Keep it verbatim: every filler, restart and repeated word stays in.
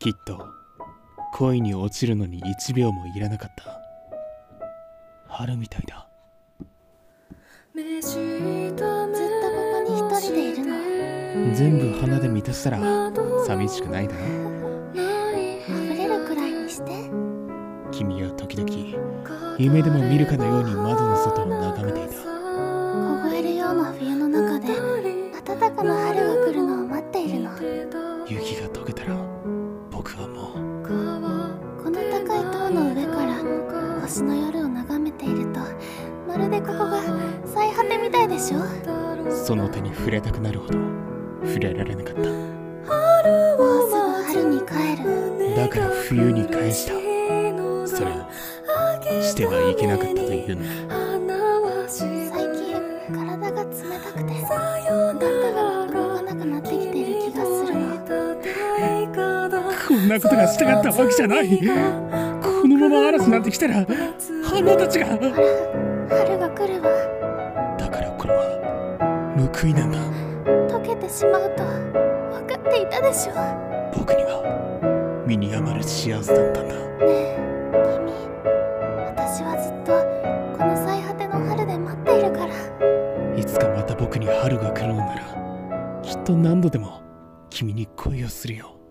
きっと恋に落ちるのにいちびょうもいらなかった。春みたいだ。 ずっとここに一人でいるの？ 全部花で満たしたら寂しくないだろ。 溢れるくらいにして。 君は時々夢でも見るかのように窓の外を眺めていた。 凍えるような冬の中で暖かな春が来るのを待っているの。 雪が溶けたら僕はもうこの高い塔の上から星の夜を眺めていると、まるでここが最果てみたいでしょ。 その手に触れたくなるほど触れられなかった。 もうすぐ春に帰る。 だから冬に返した。それをしてはいけなかったというのだ。 最近体が冷たくてなんだか動かなくなってきている気がするの。 こんなことがしたかったわけじゃない。このまま嵐なんて来たら花たちが。 春が来るわ。 だからこれは報いなんだ。 溶けてしまうと分かっていたでしょ。 僕には身に余る幸せだったんだ。 ねえ君、私はずっとこの最果ての春で待っているから。 いつかまた僕に春が来るのならきっと何度でも君に恋をするよ。